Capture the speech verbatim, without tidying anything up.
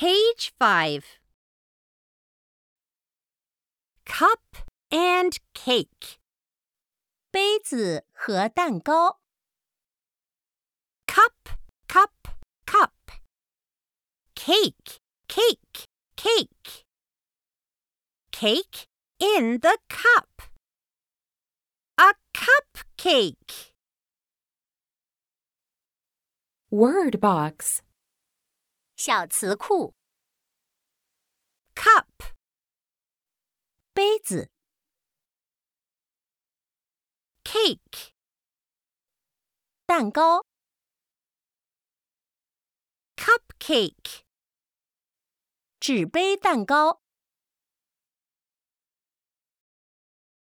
Page five. Cup and cake. 杯子和蛋糕。 Cup, cup, cup. Cake, cake, cake. Cake in the cup. A cupcake. Word box. 小词库。 Cup. 杯子。 Cake. 蛋糕。 Cupcake. 纸杯蛋糕。